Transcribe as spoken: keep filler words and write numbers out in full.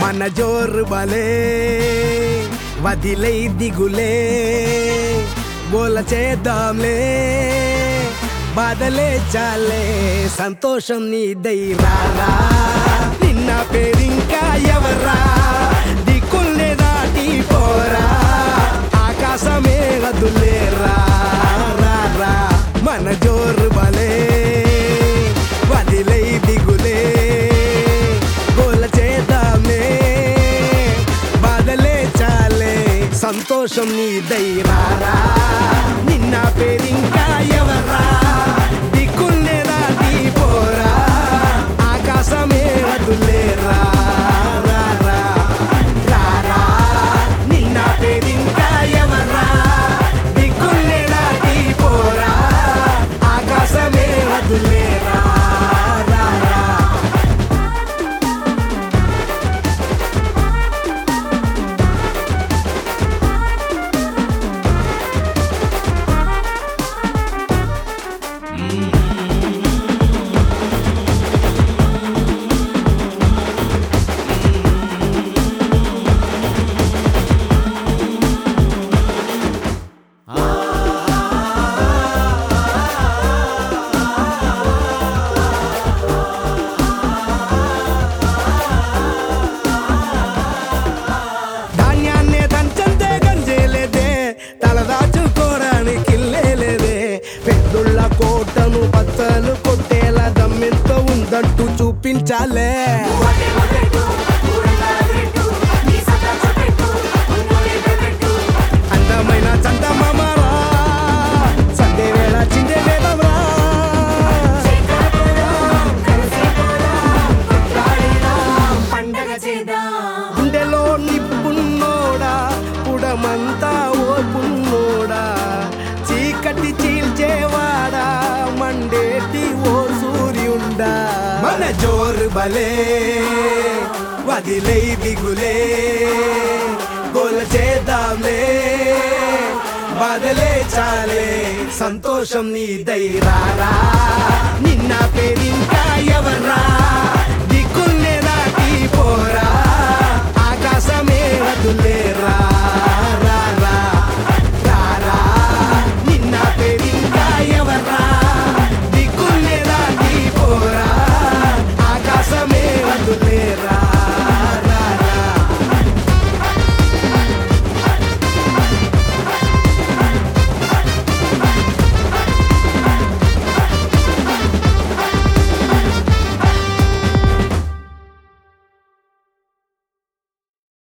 మన జోరు బలే వదిలై దిగులే గోల చేద్దాంలే బాధలే చాలే సంతోషం నీదైరారా నిన్న పేరింకా ఎవరా దిక్కుల్నే దాటి పోరా ఆకాశమే వదులేరా రా మన జోరు బలే వదిలై దిగులే గోల చేద్దాంలే బాధలే చాలే సంతోషం నీదైరారా నిన్న పేరింకా ఎవరా దిక్కుల్నే దాటి పోరా ఆకాశమే వదులేరా నిన్న పేరింకా ఎవరా దిక్కుల్నే దాటి పోరా ఆకాశమే వదులేరా కోటను బద్దలు కొట్టేలా దమ్మెంతో ఉందంటూ చూపించాలే అందమైన చందమామరా సండే వేళ చిందే వేదమరా గుండెలో నిప్పున్నోడా పుడమంతా ఓ పున్నోడా చీకటి చీల్చేవాడా మండేటి ఓ సూర్యుండా మన జోరు బలే వదిలై దిగులే గోల చేద్దాంలే బాధలే చాలే సంతోషం నీదైరారా నిన్న